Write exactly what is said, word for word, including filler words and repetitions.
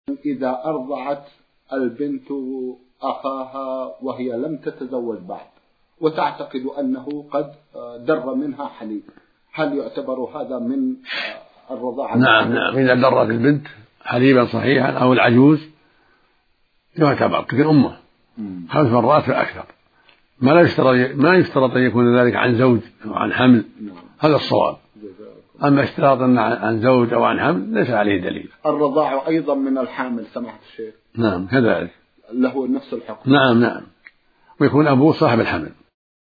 إذا أرضعت البنت أخاها وهي لم تتزوج بعد وتعتقد أنه قد در منها حليب، هل يعتبر هذا من الرضاعة؟ نعم نعم، إذا درت البنت حليبا صحيحا أو العجوز يعتبر تكون أمه خمس مرات فأكثر. ما لا يشترط ما يشترط أن يكون ذلك عن زوج أو عن حمل، هذا الصواب. أما اشتراط عن زوج أو عن حمل ليس عليه دليل. الرضاع أيضا من الحامل سماحة الشيخ؟ نعم كذلك، له نفس الحكم. نعم نعم، ويكون أبوه صاحب الحمل.